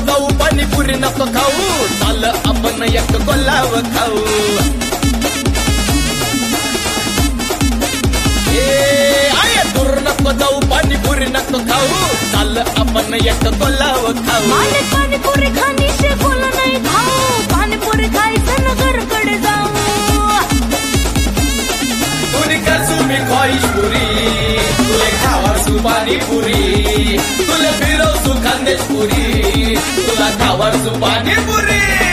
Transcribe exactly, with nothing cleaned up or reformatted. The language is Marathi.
जाऊ पाणीपुरी नको खाऊ चाल आपण एक कोल्हाव खाऊ आय दूर नको जाऊ पाणीपुरी नको खाऊ चाल आपण एक कोल्हाव खाऊ मला पाणीपुरी खाणी शिकवलं नाही खाऊ पाणीपुरी खायचं नगरकडे जाऊ तुली कसू मी ख्वाहिश पुरी तुले खावासू पाणीपुरी तुले फिरवसू खानदेश पुरी तुला खावासू पाणीपुरी